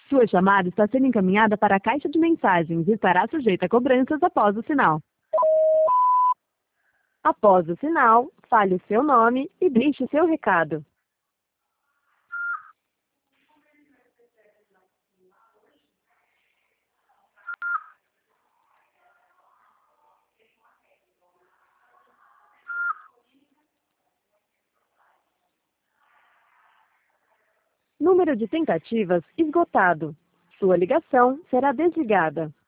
Sua chamada está sendo encaminhada para a caixa de mensagens e estará sujeita a cobranças após o sinal. Após o sinal, fale o seu nome e deixe o seu recado. Número de tentativas esgotado. Sua ligação será desligada.